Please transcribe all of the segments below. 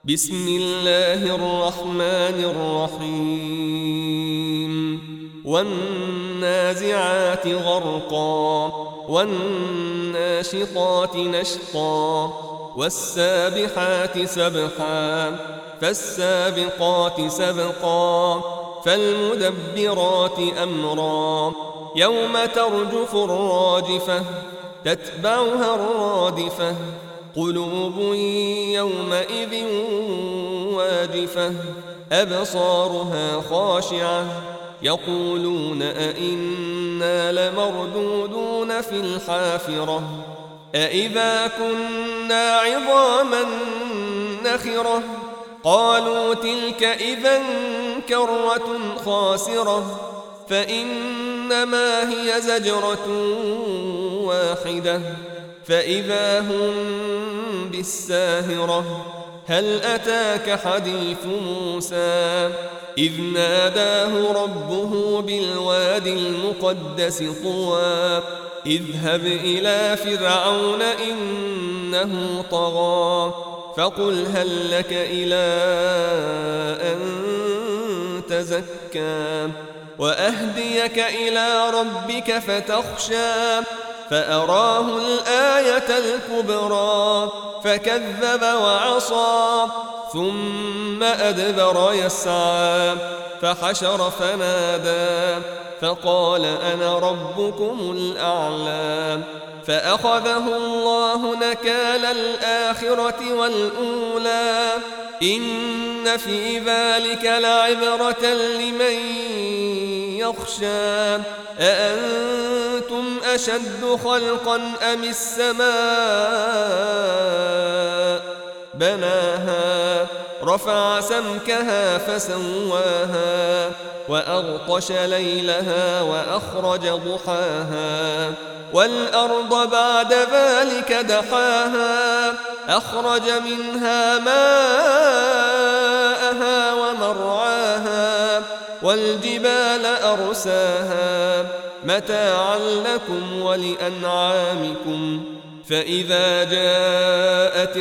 بسم الله الرحمن الرحيم والنازعات غرقا والناشطات نشطا والسابحات سبحا فالسابقات سبقا فالمدبرات أمرا يوم ترجف الراجفة تتبعها الرادفة قلوب يومئذ واجفة أبصارها خاشعة يقولون أئنا لمردودون في الحافرة أئذا كنا عظاما نخرة قالوا تلك إذا كرة خاسرة فإنما هي زجرة واحدة فإذا هم بالساهرة هل أتاك حديث موسى إذ ناداه ربه بالوادي المقدس طوى اذهب إلى فرعون إنه طغى فقل هل لك إلى أن تزكى وأهديك إلى ربك فتخشى فأراه الآية الكبرى فكذب وعصى ثم أدبر يسعى فحشر فنادى فقال أنا ربكم الأعلى فأخذه الله نكال الآخرة والأولى إن في ذلك لعبرة لمن يخشى أأنتم أشد خلقا أم السماء بناها رفع سمكها فسواها وأغطش ليلها وأخرج ضحاها والأرض بعد ذلك دحاها أخرج منها ماءها ومرعاها والجبال أرساها متاعا لكم ولأنعامكم فإذا جاءت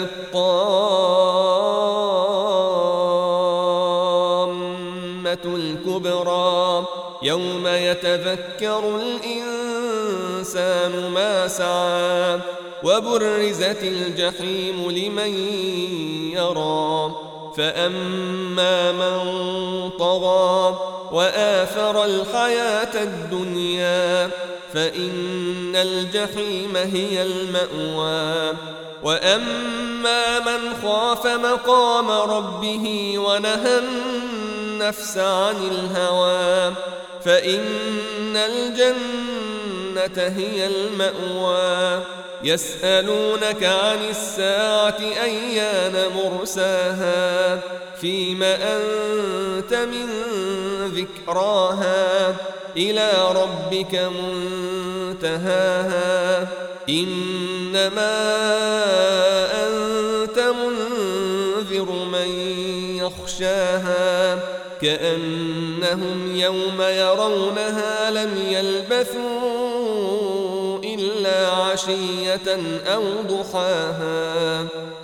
الطامة الكبرى يوم يتذكر الإنسان ما سعى وبرزت الجحيم لمن يرى فأما من طغى وآثر الحياة الدنيا فإن الجحيم هي المأوى وأما من خاف مقام ربه ونهى النفس عن الهوى فإن الجنة هي المأوى يسألونك عن الساعة أيان مرساها فيم أنت من ذكراها إلى ربك منتهاها إنما أنت منذر من يخشاها كأنهم يوم يرونها لم يلبثوا إلا عشية أو ضحاها